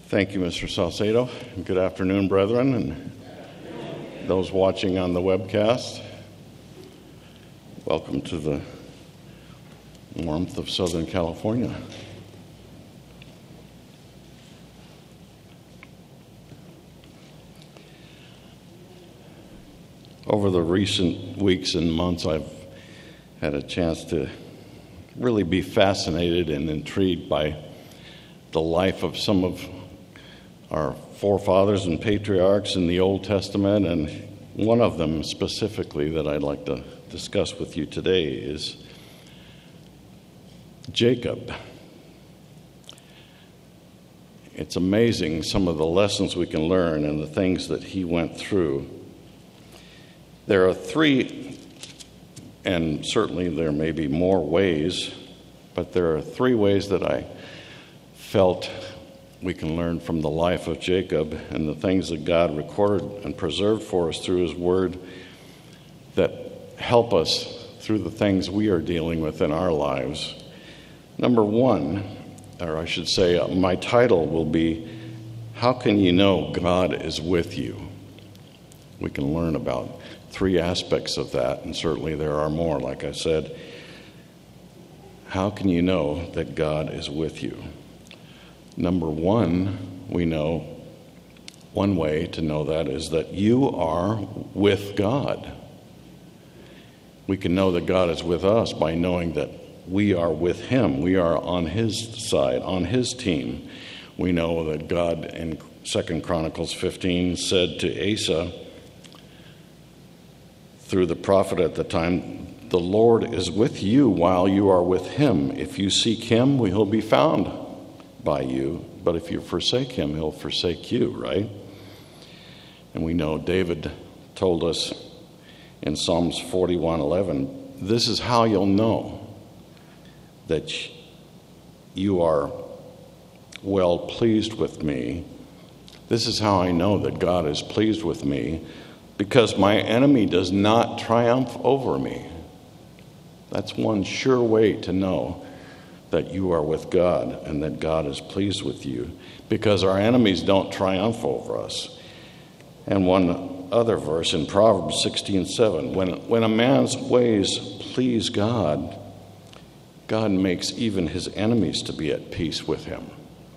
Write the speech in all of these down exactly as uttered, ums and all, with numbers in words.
Thank you, Mister Salcedo. Good afternoon, brethren, and those watching on the webcast. Welcome to the warmth of Southern California. Over the recent weeks and months, I've had a chance to really be fascinated and intrigued by the life of some of our forefathers and patriarchs in the Old Testament, and one of them specifically that I'd like to discuss with you today is Jacob. It's amazing some of the lessons we can learn and the things that he went through. There are three, and certainly there may be more ways, but there are three ways that I felt we can learn from the life of Jacob and the things that God recorded and preserved for us through his word that help us through the things we are dealing with in our lives. Number one, or I should say, uh, my title will be, How Can You Know God Is With You? We can learn about three aspects of that, and certainly there are more, like I said. How can you know that God is with you? Number one, we know, one way to know that is that you are with God. We can know that God is with us by knowing that we are with him. We are on his side, on his team. We know that God in Second Chronicles fifteen said to Asa, through the prophet at the time, the Lord is with you while you are with him. If you seek him, he'll be found by you, but if you forsake him, he'll forsake you, right? And we know David told us in Psalms forty-one eleven, this is how you'll know that you are well pleased with me. This is how I know that God is pleased with me, because my enemy does not triumph over me. That's one sure way to know that you are with God and that God is pleased with you, because our enemies don't triumph over us. And one other verse in Proverbs sixteen seven, when, when a man's ways please God, God makes even his enemies to be at peace with him.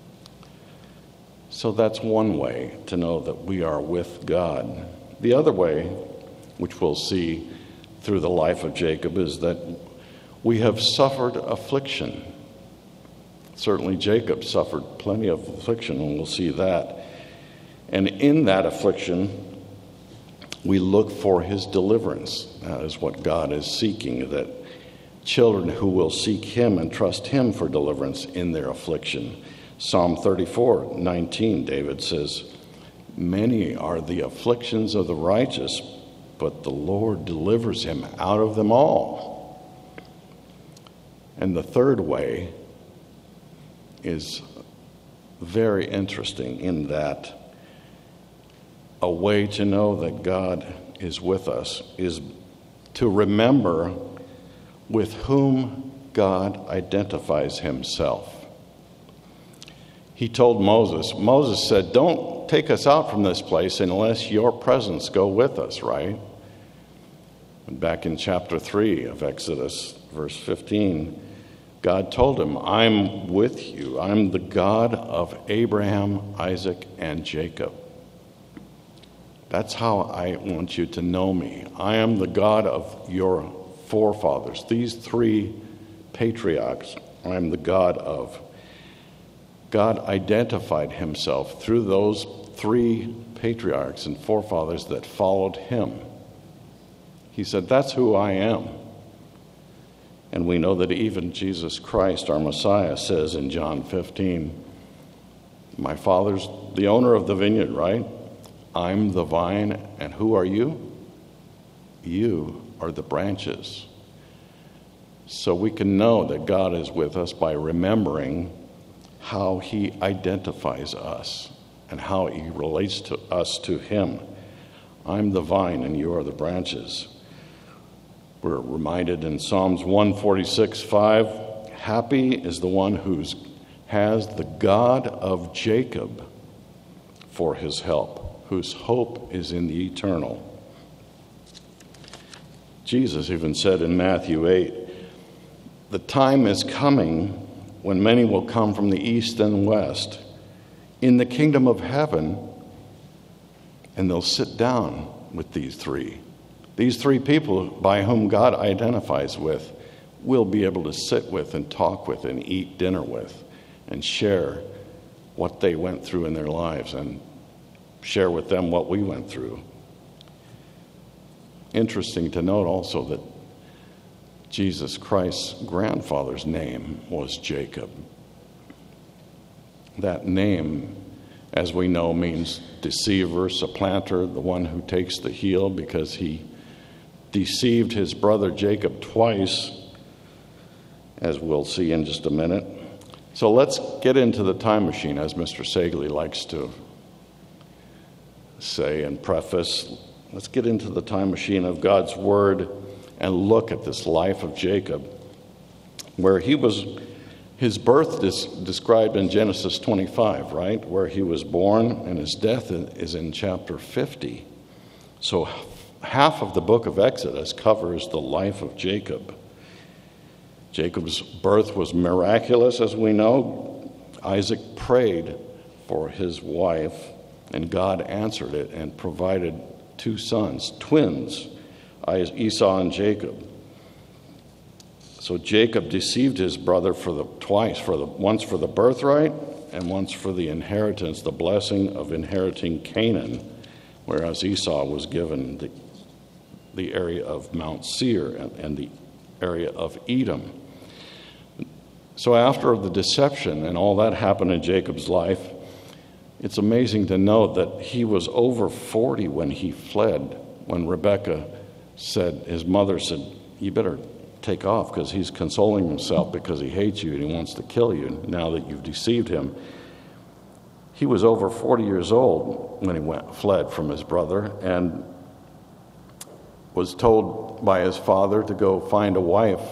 So that's one way to know that we are with God. The other way, which we'll see through the life of Jacob, is that we have suffered affliction. Certainly Jacob suffered plenty of affliction, and we'll see that. And in that affliction, we look for his deliverance. That is what God is seeking, that children who will seek him and trust him for deliverance in their affliction. Psalm thirty-four nineteen, David says, many are the afflictions of the righteous, but the Lord delivers him out of them all. And the third way is very interesting in that a way to know that God is with us is to remember with whom God identifies himself. He told Moses, Moses said, don't take us out from this place unless your presence go with us, right? And back in chapter three of Exodus, verse fifteen, God told him, I'm with you. I'm the God of Abraham, Isaac, and Jacob. That's how I want you to know me. I am the God of your forefathers. These three patriarchs, I'm the God of. God identified himself through those three patriarchs and forefathers that followed him. He said, that's who I am. And we know that even Jesus Christ, our Messiah, says in John fifteen, my Father's the owner of the vineyard, right? I'm the vine, and who are you? You are the branches. So we can know that God is with us by remembering how he identifies us and how he relates to us to him. I'm the vine, and you are the branches. We're reminded in Psalms one forty-six five, happy is the one who has the God of Jacob for his help, whose hope is in the eternal. Jesus even said in Matthew eight, "The time is coming when many will come from the east and west in the kingdom of heaven, and they'll sit down with these three." These three people by whom God identifies with will be able to sit with and talk with and eat dinner with and share what they went through in their lives and share with them what we went through. Interesting to note also that Jesus Christ's grandfather's name was Jacob. That name, as we know, means deceiver, supplanter, the one who takes the heel, because he deceived his brother Jacob twice, as we'll see in just a minute. So let's get into the time machine, as Mister Sagley likes to say and preface. Let's get into the time machine of God's Word and look at this life of Jacob, where he was, his birth is described in Genesis twenty-five, right? Where he was born, and his death is in chapter fifty. So half of the book of Exodus covers the life of Jacob. Jacob's birth was miraculous, as we know. Isaac prayed for his wife, and God answered it and provided two sons, twins, Esau and Jacob. So Jacob deceived his brother for the twice, for the once for the birthright and once for the inheritance, the blessing of inheriting Canaan, whereas Esau was given the, the area of Mount Seir and, and the area of Edom. So after the deception and all that happened in Jacob's life, it's amazing to note that he was over forty when he fled, when Rebekah said, his mother said, "You better take off, because he's consoling himself because he hates you and he wants to kill you now that you've deceived him." He was over forty years old when he went fled from his brother, and was told by his father to go find a wife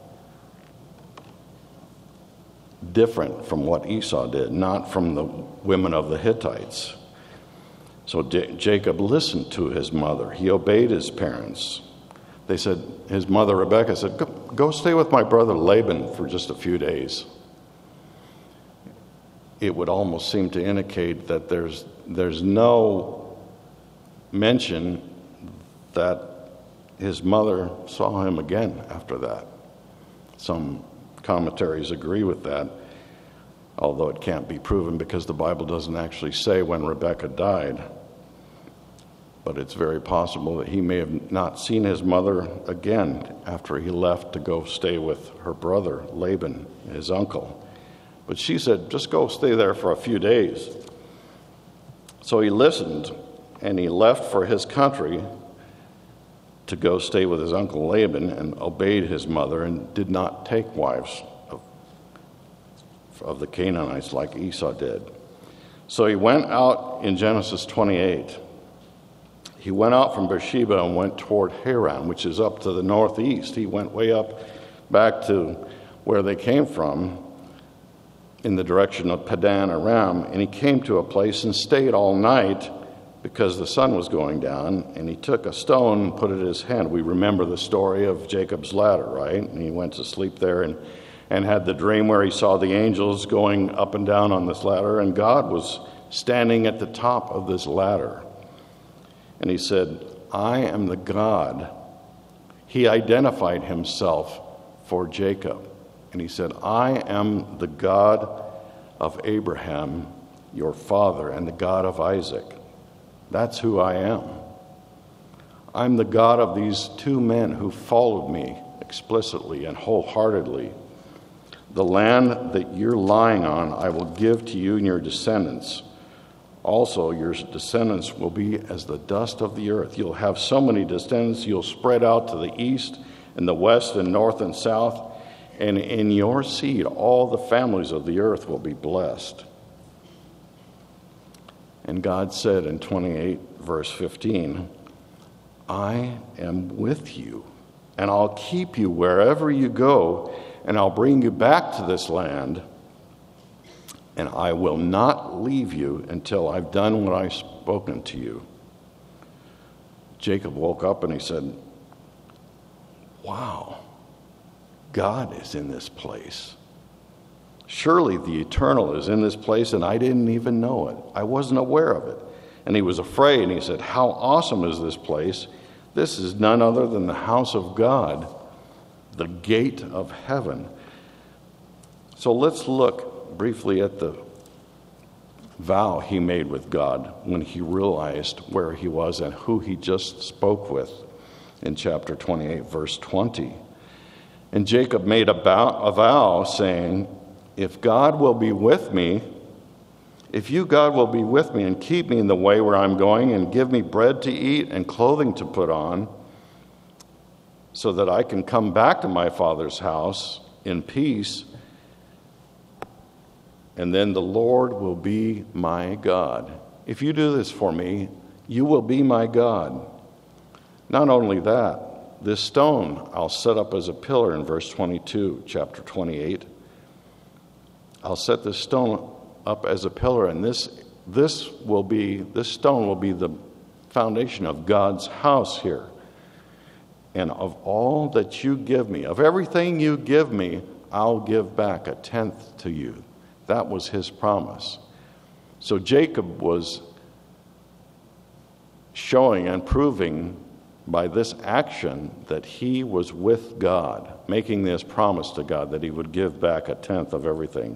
different from what Esau did, not from the women of the Hittites. So J- Jacob listened to his mother. He obeyed his parents. They said, his mother Rebekah said, go, go stay with my brother Laban for just a few days. It would almost seem to indicate that there's there's no mention that his mother saw him again after that. Some commentaries agree with that, although it can't be proven because the Bible doesn't actually say when Rebekah died. But it's very possible that he may have not seen his mother again after he left to go stay with her brother Laban, his uncle. But she said, just go stay there for a few days. So he listened, and he left for his country to go stay with his uncle Laban, and obeyed his mother and did not take wives of, of the Canaanites like Esau did. So he went out in Genesis twenty-eight. He went out from Beersheba and went toward Haran, which is up to the northeast. He went way up back to where they came from in the direction of Padan Aram, and he came to a place and stayed all night because the sun was going down, and he took a stone and put it in his hand. We remember the story of Jacob's ladder, right? And he went to sleep there and, and had the dream where he saw the angels going up and down on this ladder, and God was standing at the top of this ladder. And he said, I am the God. He identified himself for Jacob. And he said, I am the God of Abraham, your father, and the God of Isaac. That's who I am. I'm the God of these two men who followed me explicitly and wholeheartedly. The land that you're lying on, I will give to you and your descendants. Also, your descendants will be as the dust of the earth. You'll have so many descendants, you'll spread out to the east and the west and north and south. And in your seed, all the families of the earth will be blessed. And God said in twenty-eight, verse fifteen, I am with you, and I'll keep you wherever you go, and I'll bring you back to this land. and I will not leave you until I've done what I've spoken to you." Jacob woke up and he said, "Wow, God is in this place. Surely the Eternal is in this place, and I didn't even know it. I wasn't aware of it." And he was afraid, and he said, "How awesome is this place? This is none other than the house of God, the gate of heaven." So let's look briefly at the vow he made with God when he realized where he was and who he just spoke with in chapter twenty-eight, verse twenty. And Jacob made a vow, a vow saying, "If God will be with me, if you, God, will be with me and keep me in the way where I'm going and give me bread to eat and clothing to put on so that I can come back to my father's house in peace, and then the Lord will be my God. If you do this for me, you will be my God. Not only that, this stone I'll set up as a pillar," in verse twenty-two, chapter twenty-eight. "I'll set this stone up as a pillar, and this this will be this stone will be the foundation of God's house here. And of all that you give me, of everything you give me, I'll give back a tenth to you." That was his promise. So Jacob was showing and proving by this action that he was with God, making this promise to God that he would give back a tenth of everything.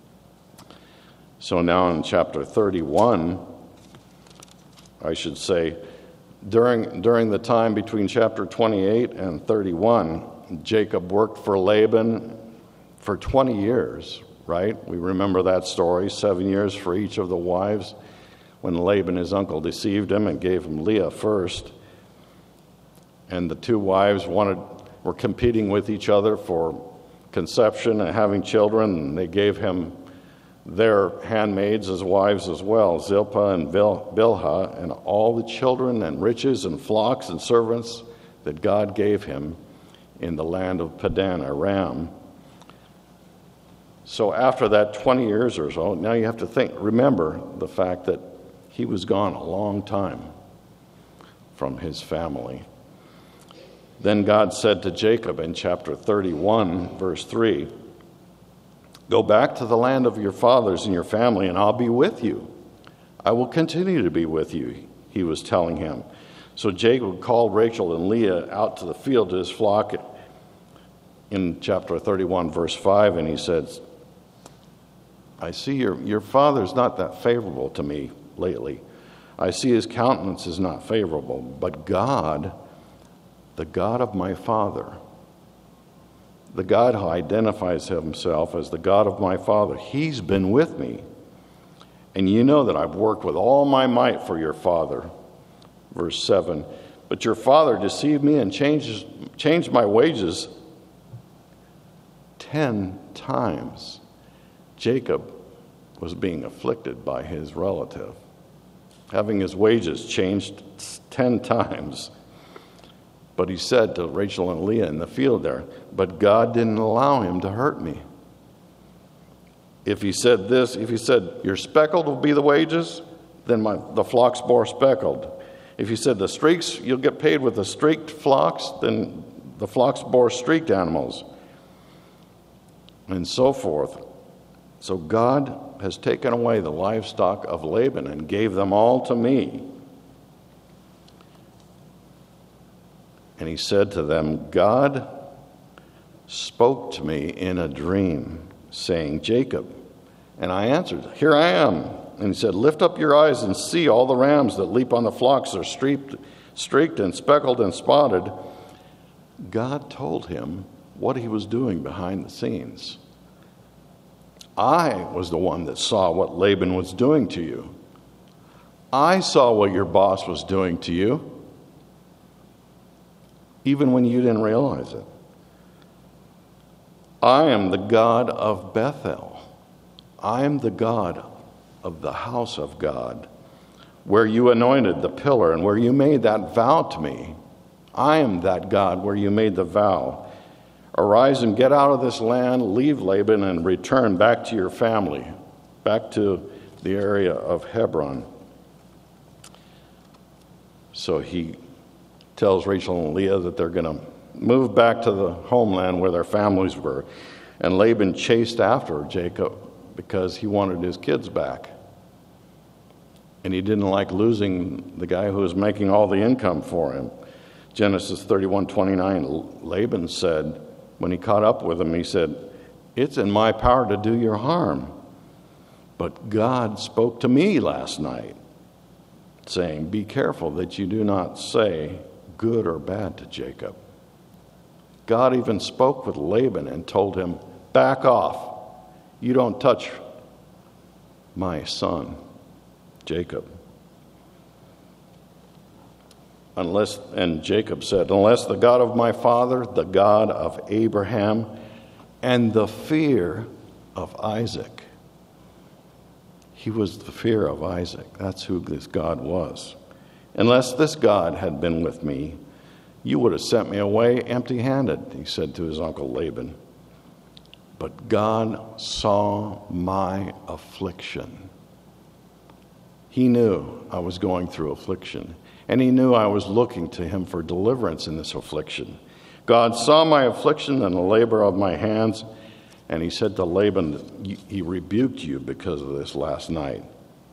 So now in chapter thirty-one, I should say, during, during the time between chapter twenty-eight and thirty-one, Jacob worked for Laban for twenty years, right? We remember that story, seven years for each of the wives when Laban, his uncle, deceived him and gave him Leah first. And the two wives wanted were competing with each other for conception and having children, and they gave him their handmaids as wives as well, Zilpah and Bil- Bilhah, and all the children and riches and flocks and servants that God gave him in the land of Padan Aram. So after that twenty years or so, now you have to think, remember the fact that he was gone a long time from his family. Then God said to Jacob in chapter thirty-one, verse three, "Go back to the land of your fathers and your family, and I'll be with you. I will continue to be with you," he was telling him. So Jacob called Rachel and Leah out to the field to his flock in chapter thirty-one, verse five, and he said, "I see your, your father's not that favorable to me lately. I see his countenance is not favorable, but God, the God of my father, the God who identifies himself as the God of my father, he's been with me. And you know that I've worked with all my might for your father." Verse seven, "But your father deceived me and changed, changed my wages ten times. Jacob was being afflicted by his relative, having his wages changed ten times. But he said to Rachel and Leah in the field there, but God didn't allow him to hurt me. If he said this, if he said, your speckled will be the wages, then my, the flocks bore speckled. If he said the streaks, you'll get paid with the streaked flocks, then the flocks bore streaked animals, and so forth. So God has taken away the livestock of Laban and gave them all to me. And he said to them, God spoke to me in a dream, saying, Jacob. And I answered, here I am. And he said, lift up your eyes and see all the rams that leap on the flocks are streaked, streaked and speckled and spotted. God told him what he was doing behind the scenes. I was the one that saw what Laban was doing to you. I saw what your boss was doing to you, even when you didn't realize it. I am the God of Bethel. I am the God of the house of God, where you anointed the pillar and where you made that vow to me. I am that God where you made the vow. Arise and get out of this land, leave Laban, and return back to your family. back to the area of Hebron. So he tells Rachel and Leah that they're going to move back to the homeland where their families were. And Laban chased after Jacob because he wanted his kids back. And he didn't like losing the guy who was making all the income for him. Genesis thirty-one twenty-nine, Laban said, when he caught up with him, he said, "It's in my power to do you harm. But God spoke to me last night, saying, be careful that you do not say good or bad to Jacob." God even spoke with Laban and told him, back off. You don't touch my son, Jacob. Unless, and Jacob said, unless the God of my father, the God of Abraham, and the fear of Isaac. He was the fear of Isaac. That's who this God was. Unless this God had been with me, you would have sent me away empty-handed, he said to his uncle Laban. But God saw my affliction. He knew I was going through affliction, and he knew I was looking to him for deliverance in this affliction. God saw my affliction and the labor of my hands, and he said to Laban, he rebuked you because of this last night.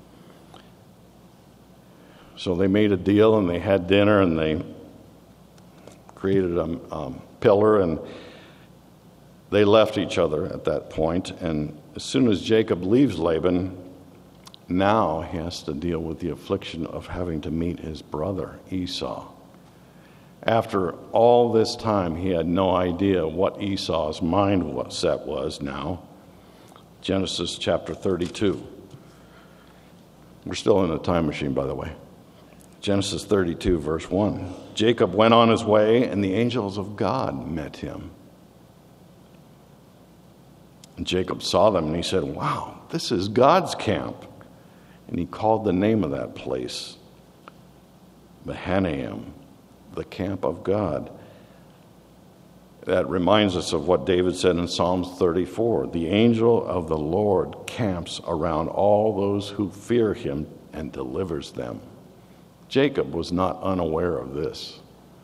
So they made a deal, and they had dinner, and they created a um, pillar, and they left each other at that point. And as soon as Jacob leaves Laban, now he has to deal with the affliction of having to meet his brother Esau. After all this time, he had no idea what Esau's mindset was now. Genesis chapter thirty-two. We're still in the time machine, by the way. Genesis thirty-two, verse one. Jacob went on his way, and the angels of God met him. And Jacob saw them, and he said, wow, this is God's camp. And he called the name of that place Mahanaim, the camp of God. That reminds us of what David said in Psalms thirty-four. The angel of the Lord camps around all those who fear him and delivers them. Jacob was not unaware of this.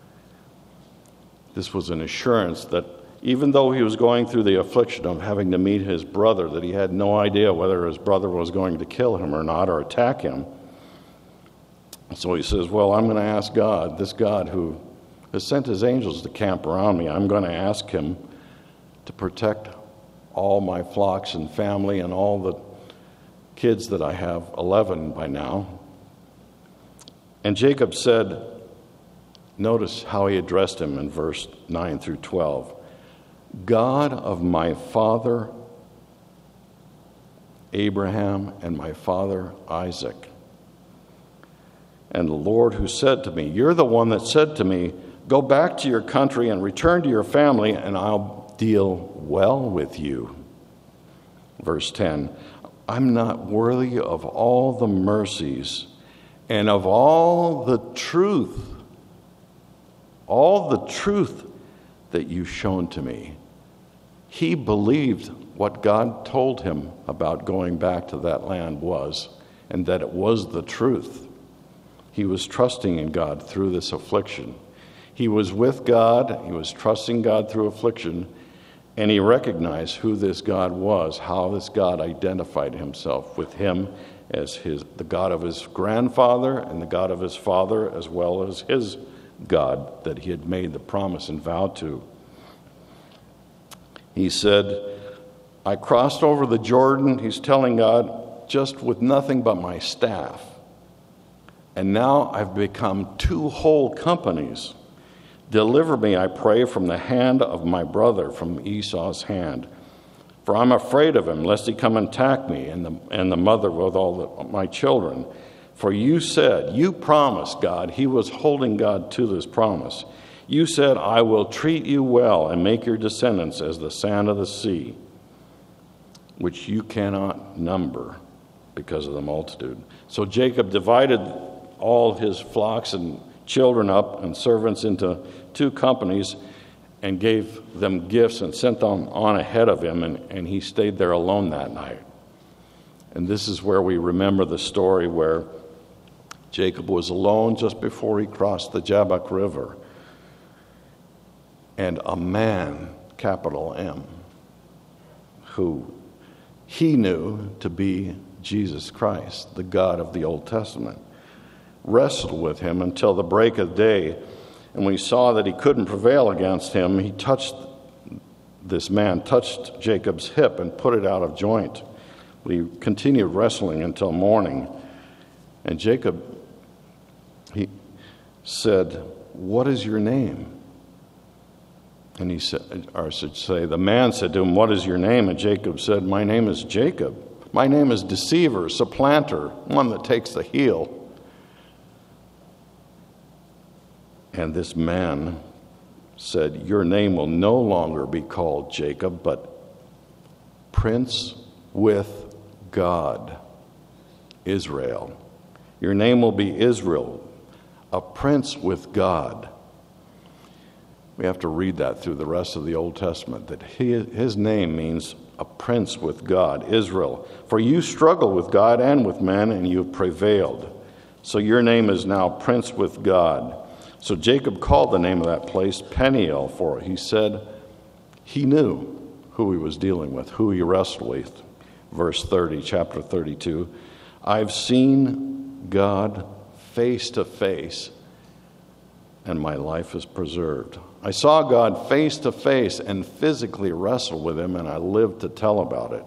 This was an assurance that even though he was going through the affliction of having to meet his brother, that he had no idea whether his brother was going to kill him or not, or attack him. So he says, well, I'm going to ask God, this God who has sent his angels to camp around me, I'm going to ask him to protect all my flocks and family and all the kids that I have, eleven by now. And Jacob said, notice how he addressed him in verse nine through twelve. God of my father Abraham and my father Isaac. And the Lord who said to me, you're the one that said to me, go back to your country and return to your family, and I'll deal well with you. Verse ten, I'm not worthy of all the mercies and of all the truth, all the truth that you've shown to me. He believed what God told him about going back to that land was, and that it was the truth. He was trusting in God through this affliction. He was with God, he was trusting God through affliction, and he recognized who this God was, how this God identified himself with him as his, the God of his grandfather and the God of his father, as well as his God that he had made the promise and vow to. He said, I crossed over the Jordan, he's telling God, just with nothing but my staff. And now I've become two whole companies. Deliver me, I pray, from the hand of my brother, from Esau's hand. For I'm afraid of him, lest he come and attack me and the, and the mother with all the, my children. For you said, you promised God, he was holding God to this promise. You said, I will treat you well and make your descendants as the sand of the sea, which you cannot number because of the multitude. So Jacob divided all his flocks and children up and servants into two companies and gave them gifts and sent them on ahead of him, and, and he stayed there alone that night. And this is where we remember the story where Jacob was alone just before he crossed the Jabbok River. And a man, capital M, who he knew to be Jesus Christ, the God of the Old Testament, wrestled with him until the break of day. And when he saw that he couldn't prevail against him, he touched, this man touched Jacob's hip and put it out of joint. But he continued wrestling until morning. And Jacob, he said, "What is your name?" And he said, or I should say, the man said to him, "What is your name?" And Jacob said, "My name is Jacob. My name is deceiver, supplanter, one that takes the heel." And this man said, "Your name will no longer be called Jacob, but Prince with God, Israel. Your name will be Israel, a prince with God." We have to read that through the rest of the Old Testament, that he, his name means a prince with God, Israel. For you struggle with God and with men, and you have prevailed. So your name is now Prince with God. So Jacob called the name of that place Peniel, for he said he knew who he was dealing with, who he wrestled with. Verse thirty, chapter thirty-two, "I've seen God face to face, and my life is preserved. I saw God face to face and physically wrestle with him, and I lived to tell about it."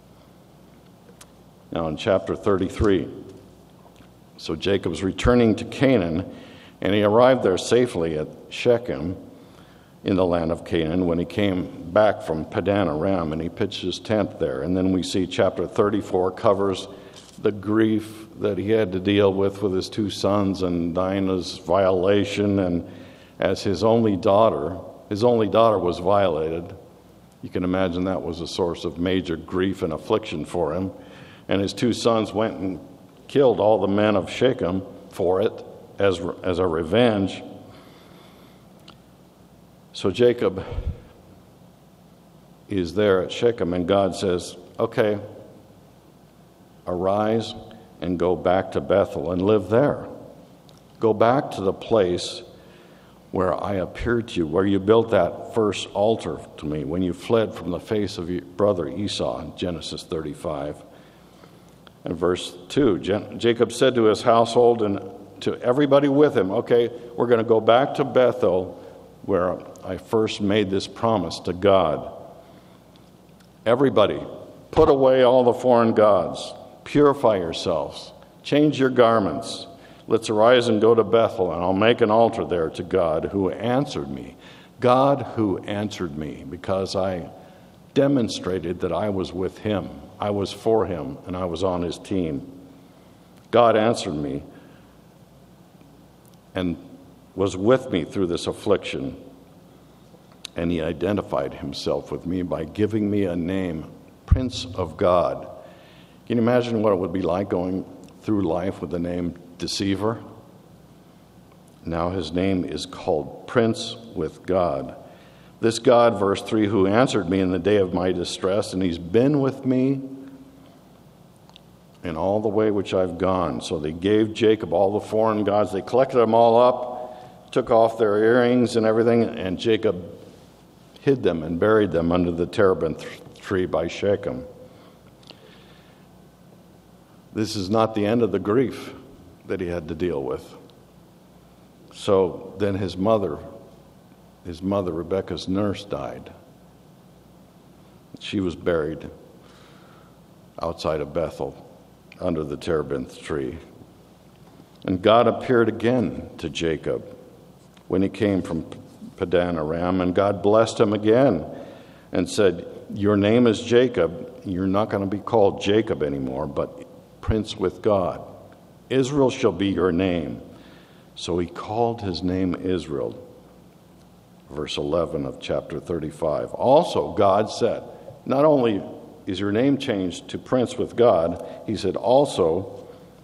Now in chapter thirty-three, so Jacob's returning to Canaan, and he arrived there safely at Shechem in the land of Canaan when he came back from Padan Aram, and he pitched his tent there. And then we see chapter thirty-four covers the grief that he had to deal with with his two sons and Dinah's violation, and as his only daughter, his only daughter was violated. You can imagine that was a source of major grief and affliction for him. And his two sons went and killed all the men of Shechem for it as, as a revenge. So Jacob is there at Shechem, and God says, "Okay, arise and go back to Bethel and live there. Go back to the place where I appeared to you, where you built that first altar to me, when you fled from the face of your brother Esau," in Genesis thirty-five. And verse two, Jacob said to his household and to everybody with him, "Okay, we're going to go back to Bethel, where I first made this promise to God. Everybody, put away all the foreign gods. Purify yourselves. Change your garments. Let's arise and go to Bethel, and I'll make an altar there to God who answered me." God who answered me, because I demonstrated that I was with him. I was for him, and I was on his team. God answered me and was with me through this affliction. And he identified himself with me by giving me a name, Prince of God. Can you imagine what it would be like going through life with the name Deceiver? Now his name is called Prince with God. This God, verse three, who answered me in the day of my distress, and he's been with me in all the way which I've gone. So they gave Jacob all the foreign gods. They collected them all up, took off their earrings and everything, and Jacob hid them and buried them under the terebinth tree by Shechem. This is not the end of the grief that he had to deal with. So then his mother, his mother, Rebekah's nurse, died. She was buried outside of Bethel under the terebinth tree. And God appeared again to Jacob when he came from Padan Aram, and God blessed him again and said, "Your name is Jacob. You're not going to be called Jacob anymore, but Prince with God. Israel shall be your name." So he called his name Israel. Verse eleven of chapter thirty-five. Also God said, not only is your name changed to Prince with God, he said also,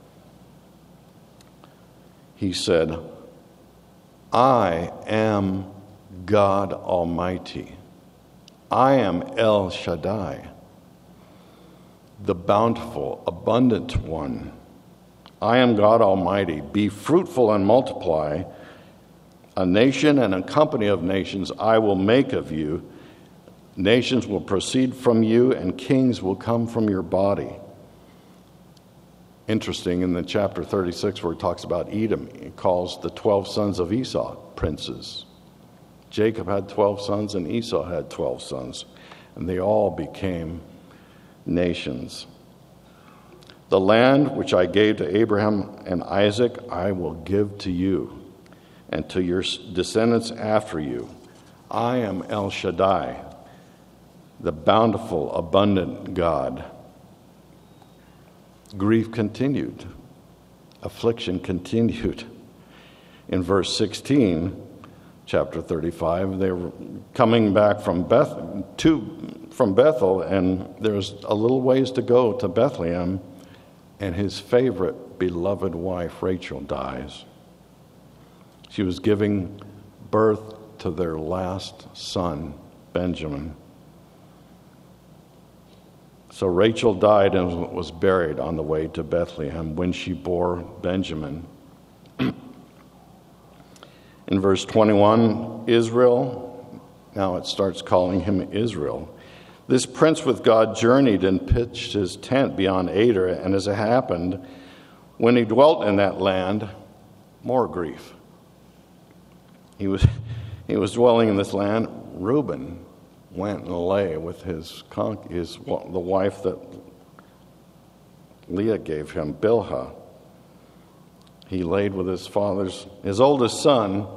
he said, "I am God Almighty. I am El Shaddai. the bountiful, abundant one. I am God Almighty. Be fruitful and multiply. A nation and a company of nations I will make of you. Nations will proceed from you, and kings will come from your body. Interesting, in the chapter thirty-six where it talks about Edom, it calls the twelve sons of Esau princes. Jacob had twelve sons and Esau had twelve sons, and they all became nations. The land which I gave to Abraham and Isaac I will give to you and to your descendants after you. I am El Shaddai, the bountiful, abundant God. Grief continued. Affliction continued. In verse sixteen, chapter thirty-five, they were coming back from Beth to from Bethel, and there's a little ways to go to Bethlehem, and his favorite, beloved wife, Rachel, dies. She was giving birth to their last son, Benjamin. So Rachel died and was buried on the way to Bethlehem when she bore Benjamin. In verse twenty-one, Israel, now it starts calling him Israel. This prince with God journeyed and pitched his tent beyond Ader, and as it happened, when he dwelt in that land, more grief. He was, he was dwelling in this land. Reuben went and lay with his, his the wife that Leah gave him, Bilhah. He laid with his father's, his oldest son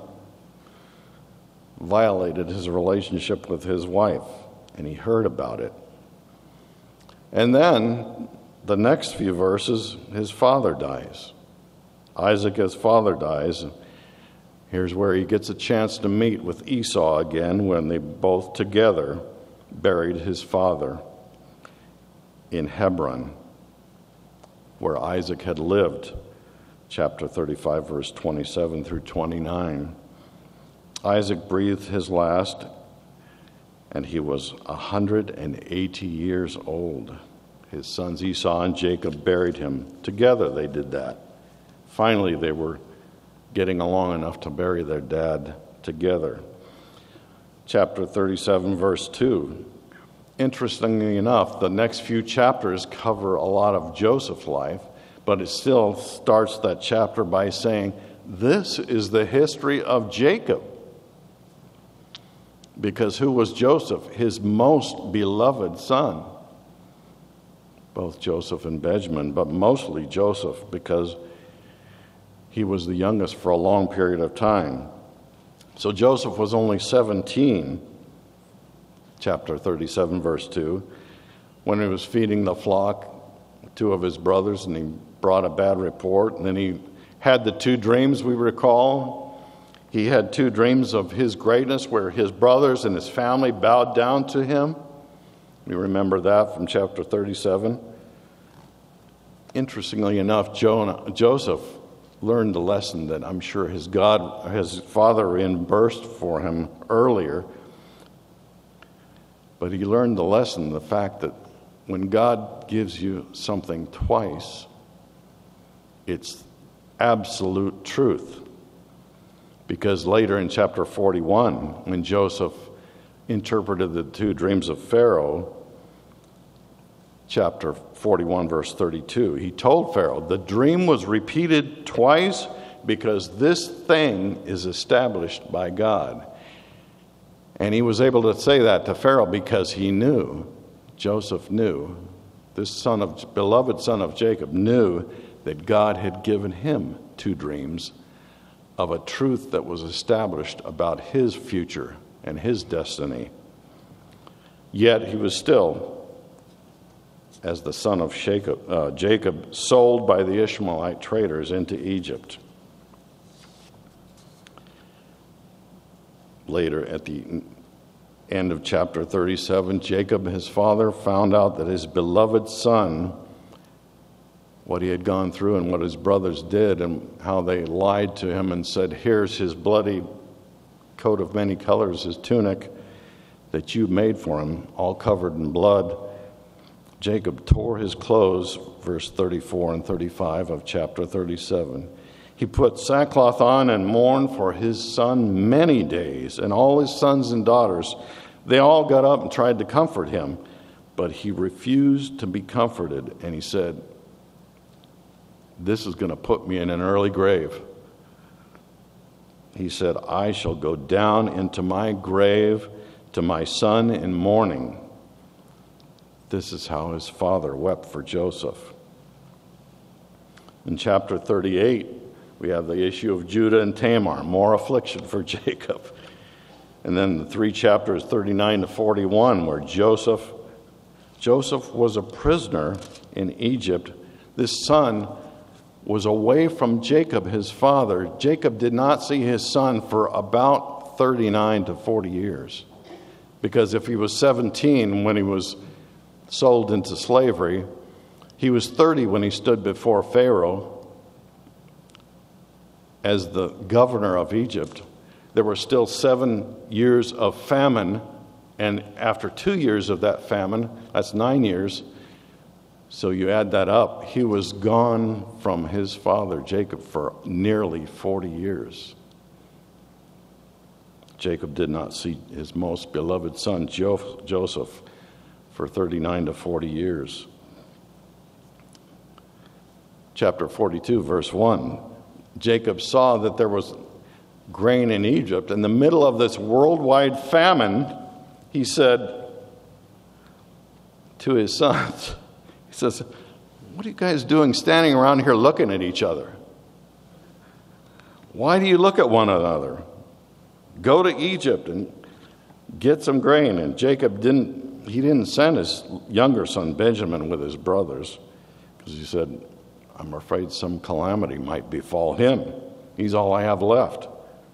violated his relationship with his wife, and he heard about it. And then, the next few verses, his father dies. Isaac, his father, dies. Here's where he gets a chance to meet with Esau again when they both together buried his father in Hebron, where Isaac had lived. Chapter thirty-five, verse twenty-seven through twenty-nine. Isaac breathed his last, and he was one hundred eighty years old. His sons Esau and Jacob buried him. Together they did that. Finally, they were getting along enough to bury their dad together. Chapter thirty-seven, verse two. Interestingly enough, the next few chapters cover a lot of Joseph's life, but it still starts that chapter by saying, this is the history of Jacob. Because who was Joseph? His most beloved son. Both Joseph and Benjamin, but mostly Joseph, because he was the youngest for a long period of time. So Joseph was only seventeen, chapter thirty-seven, verse two, when he was feeding the flock, two of his brothers, and he brought a bad report. And then he had the two dreams, we recall. He had two dreams of his greatness where his brothers and his family bowed down to him. We remember that from chapter thirty-seven. Interestingly enough, Jonah, Joseph learned the lesson that I'm sure his God, his father reimbursed for him earlier. But he learned the lesson, the fact that when God gives you something twice, it's absolute truth. Because later in chapter forty-one, when Joseph interpreted the two dreams of Pharaoh, chapter forty-one, verse thirty-two, he told Pharaoh, the dream was repeated twice because this thing is established by God. And he was able to say that to Pharaoh because he knew, Joseph knew, this son of beloved son of Jacob knew that God had given him two dreams of a truth that was established about his future and his destiny. Yet he was still, as the son of Jacob, uh, Jacob, sold by the Ishmaelite traders into Egypt. Later, at the end of chapter thirty-seven, Jacob, his father, found out that his beloved son, what he had gone through and what his brothers did and how they lied to him and said, here's his bloody coat of many colors, his tunic that you made for him, all covered in blood. Jacob tore his clothes, verse thirty-four and thirty-five of chapter thirty-seven. He put sackcloth on and mourned for his son many days, and all his sons and daughters. They all got up and tried to comfort him, but he refused to be comforted, and he said, "This is going to put me in an early grave." He said, "I shall go down into my grave to my son in mourning." This is how his father wept for Joseph. In chapter thirty-eight, we have the issue of Judah and Tamar, more affliction for Jacob. And then the three chapters, thirty-nine to forty-one, where Joseph, Joseph was a prisoner in Egypt. This son was away from Jacob, his father. Jacob did not see his son for about thirty-nine to forty years. Because if he was seventeen when he was sold into slavery, he was thirty when he stood before Pharaoh as the governor of Egypt. There were still seven years of famine, and after two years of that famine, that's nine years, so you add that up, he was gone from his father Jacob for nearly forty years. Jacob did not see his most beloved son jo- Joseph for thirty-nine to forty years. Chapter forty-two, verse one. Jacob saw that there was grain in Egypt. In the middle of this worldwide famine, he said to his sons, he says, "What are you guys doing standing around here looking at each other? Why do you look at one another? Go to Egypt and get some grain." And Jacob didn't He didn't send his younger son Benjamin with his brothers, because he said, "I'm afraid some calamity might befall him. He's all I have left."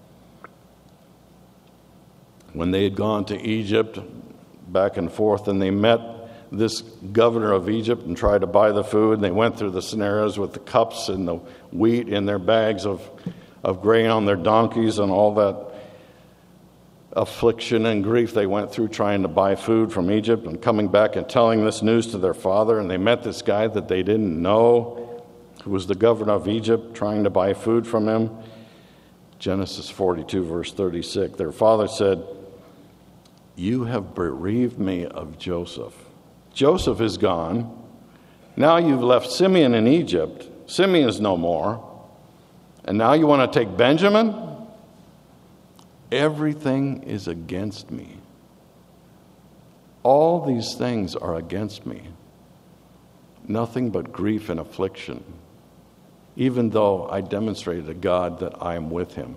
When they had gone to Egypt, back and forth, and they met this governor of Egypt and tried to buy the food, and they went through the scenarios with the cups and the wheat in their bags of, of grain on their donkeys and all that affliction and grief they went through trying to buy food from Egypt and coming back and telling this news to their father. And they met this guy that they didn't know, who was the governor of Egypt, trying to buy food from him. Genesis forty-two, verse thirty-six. Their father said, "You have bereaved me of Joseph. Joseph is gone. Now you've left Simeon in Egypt. Simeon is no more. And now you want to take Benjamin? Everything is against me. All these things are against me. Nothing but grief and affliction, even though I demonstrated to God that I am with him."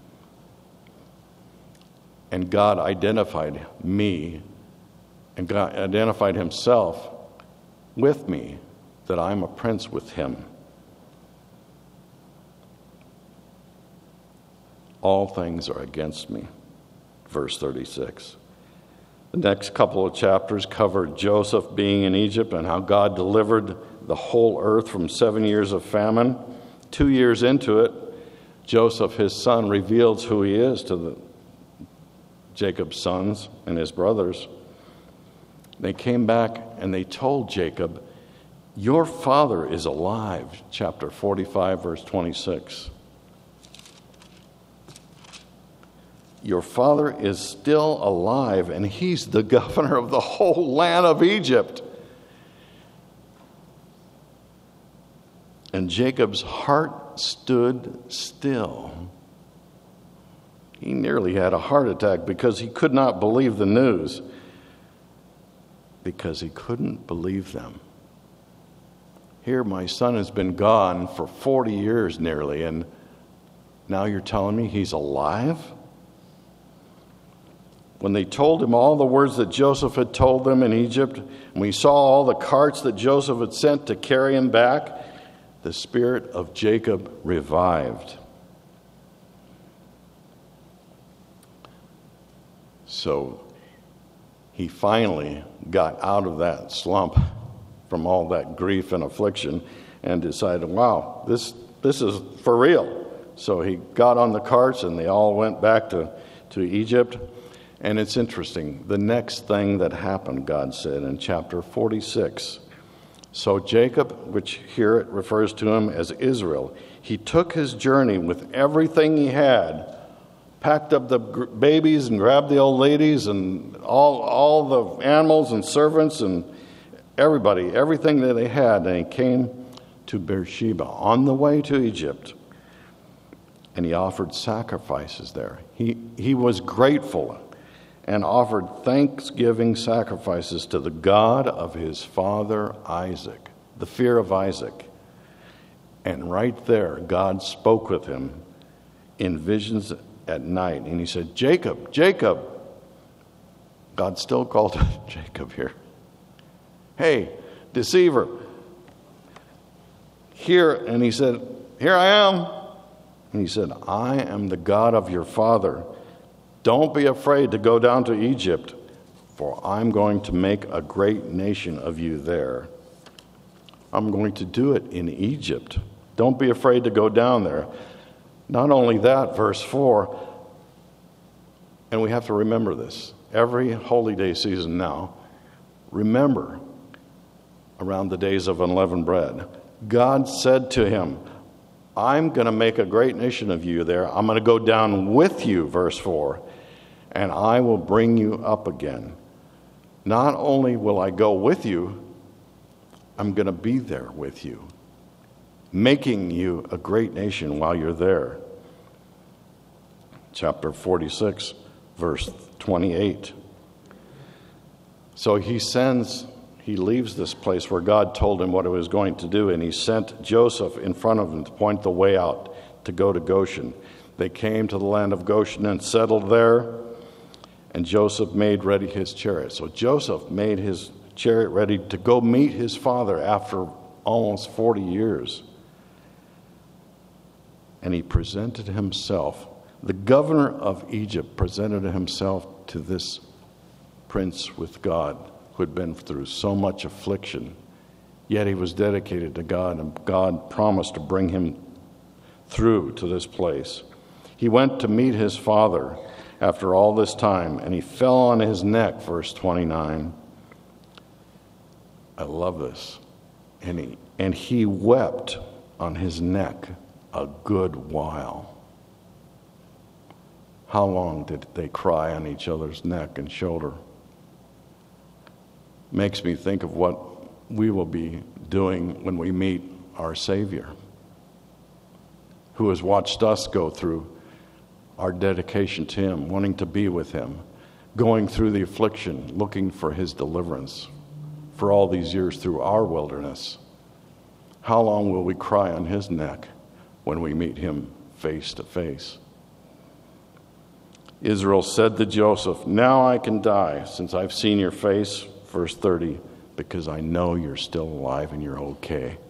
And God identified me, and God identified himself with me, that I'm a prince with him. All things are against me. Verse thirty-six. The next couple of chapters cover Joseph being in Egypt and how God delivered the whole earth from seven years of famine. Two years into it, Joseph, his son, reveals who he is to the Jacob's sons and his brothers. They came back and they told Jacob, "Your father is alive." Chapter forty-five, verse twenty-six. Your father is still alive, and he's the governor of the whole land of Egypt. And Jacob's heart stood still. He nearly had a heart attack because he could not believe the news. Because he couldn't believe them. Here, my son has been gone for forty years nearly, and now you're telling me he's alive? When they told him all the words that Joseph had told them in Egypt, and we saw all the carts that Joseph had sent to carry him back, the spirit of Jacob revived. So he finally got out of that slump from all that grief and affliction and decided, wow, this this is for real. So he got on the carts and they all went back to, to Egypt. And it's interesting. The next thing that happened, God said in chapter forty-six. So Jacob, which here it refers to him as Israel, he took his journey with everything he had, packed up the gr- babies and grabbed the old ladies and all, all the animals and servants and everybody, everything that they had. And he came to Beersheba on the way to Egypt. And he offered sacrifices there. He, he was grateful and offered thanksgiving sacrifices to the God of his father Isaac, the fear of Isaac. And right there, God spoke with him in visions at night. And he said, Jacob, Jacob. God still called him Jacob here. Hey, deceiver. Here, and he said, here I am. And he said, I am the God of your father. Don't be afraid to go down to Egypt, for I'm going to make a great nation of you there. I'm going to do it in Egypt. Don't be afraid to go down there. Not only that, verse four, and we have to remember this. Every holy day season now, remember, around the days of unleavened bread, God said to him, I'm going to make a great nation of you there. I'm going to go down with you, verse four, and I will bring you up again. Not only will I go with you, I'm going to be there with you, making you a great nation while you're there. Chapter forty-six, verse twenty-eight. So he sends, he leaves this place where God told him what he was going to do, and he sent Joseph in front of him to point the way out to go to Goshen. They came to the land of Goshen and settled there, and Joseph made ready his chariot. So Joseph made his chariot ready to go meet his father after almost forty years. And he presented himself. The governor of Egypt presented himself to this prince with God, who had been through so much affliction. Yet he was dedicated to God, and God promised to bring him through to this place. He went to meet his father after all this time, and he fell on his neck, verse twenty-nine. I love this. And he, and he wept on his neck a good while. How long did they cry on each other's neck and shoulder? Makes me think of what we will be doing when we meet our Savior, who has watched us go through our dedication to him, wanting to be with him, going through the affliction, looking for his deliverance for all these years through our wilderness. How long will we cry on his neck when we meet him face to face? Israel said to Joseph, now I can die since I've seen your face, verse thirty, because I know you're still alive and you're okay.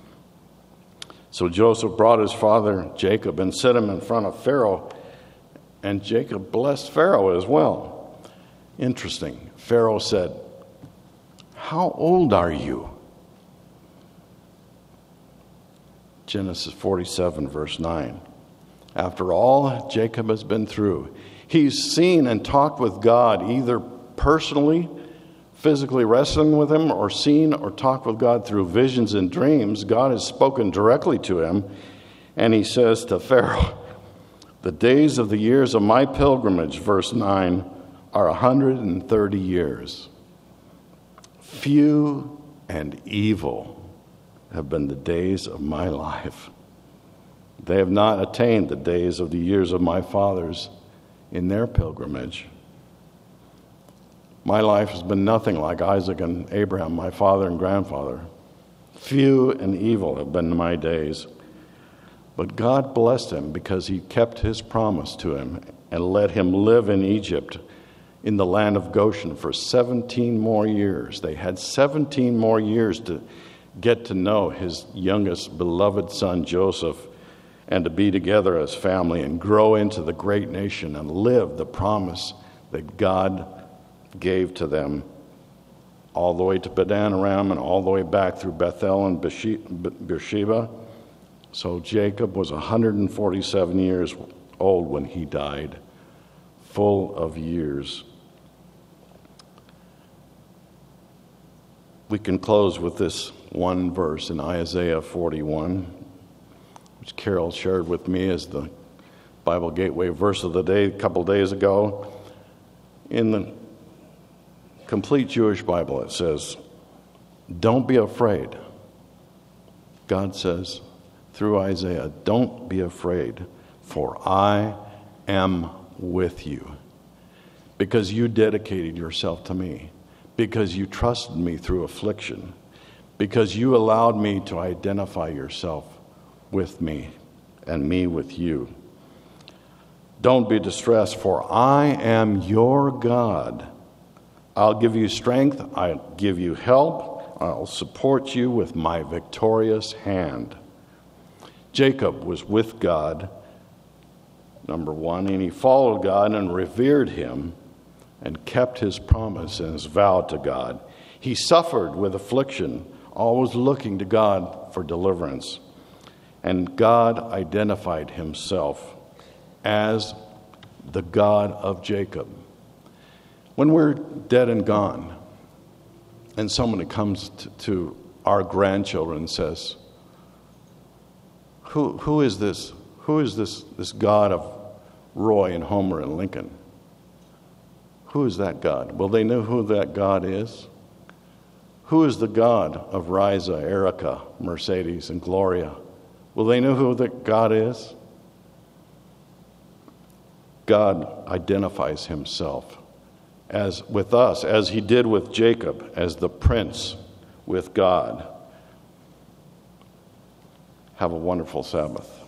So Joseph brought his father Jacob and set him in front of Pharaoh, and Jacob blessed Pharaoh as well. Interesting. Pharaoh said, how old are you? Genesis forty-seven, verse nine. After all Jacob has been through, he's seen and talked with God, either personally, physically wrestling with him, or seen or talked with God through visions and dreams. God has spoken directly to him, and he says to Pharaoh, the days of the years of my pilgrimage, verse nine, are one hundred thirty years. Few and evil have been the days of my life. They have not attained the days of the years of my fathers in their pilgrimage. My life has been nothing like Isaac and Abraham, my father and grandfather. Few and evil have been my days. But God blessed him because he kept his promise to him and let him live in Egypt, in the land of Goshen, for seventeen more years. They had seventeen more years to get to know his youngest beloved son, Joseph, and to be together as family and grow into the great nation and live the promise that God gave to them, all the way to Padan Aram and all the way back through Bethel and Beersheba. So Jacob was one hundred forty-seven years old when he died, full of years. We can close with this one verse in Isaiah forty-one, which Carol shared with me as the Bible Gateway verse of the day a couple days ago. In the complete Jewish Bible, it says, "Don't be afraid." God says through Isaiah, "Don't be afraid, for I am with you." Because you dedicated yourself to me, because you trusted me through affliction, because you allowed me to identify yourself with me and me with you. Don't be distressed, for I am your God. I'll give you strength, I'll give you help, I'll support you with my victorious hand. Jacob was with God, number one, and he followed God and revered him and kept his promise and his vow to God. He suffered with affliction, always looking to God for deliverance. And God identified himself as the God of Jacob. When we're dead and gone, and someone comes to, to our grandchildren and says, Who who is this? Who is this, this God of Roy and Homer and Lincoln? Who is that God? Will they know who that God is? Who is the God of Riza, Erica, Mercedes, and Gloria? Will they know who that God is? God identifies himself as with us, as he did with Jacob, as the prince with God. Have a wonderful Sabbath.